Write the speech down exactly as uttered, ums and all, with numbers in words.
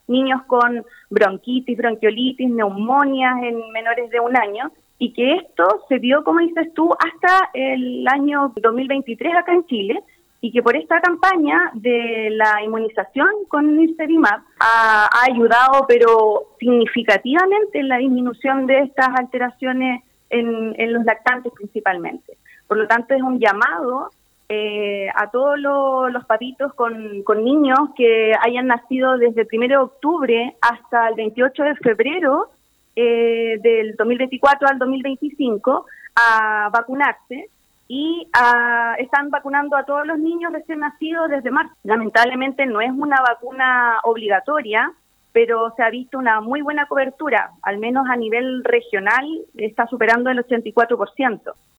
niños con bronquitis, bronquiolitis, neumonias en menores de un año, y que esto se dio, como dices tú, hasta el año dos mil veintitrés acá en Chile, y que por esta campaña de la inmunización con nirsevimab ha, ha ayudado, pero significativamente, en la disminución de estas alteraciones en, en los lactantes principalmente. Por lo tanto, es un llamado eh, a todos los, los papitos con, con niños que hayan nacido desde el primero de octubre hasta el veintiocho de febrero eh, del dos mil veinticuatro al dos mil veinticinco a vacunarse. Y uh, están vacunando a todos los niños recién nacidos desde marzo. Lamentablemente no es una vacuna obligatoria, pero se ha visto una muy buena cobertura, al menos a nivel regional está superando el ochenta y cuatro por ciento.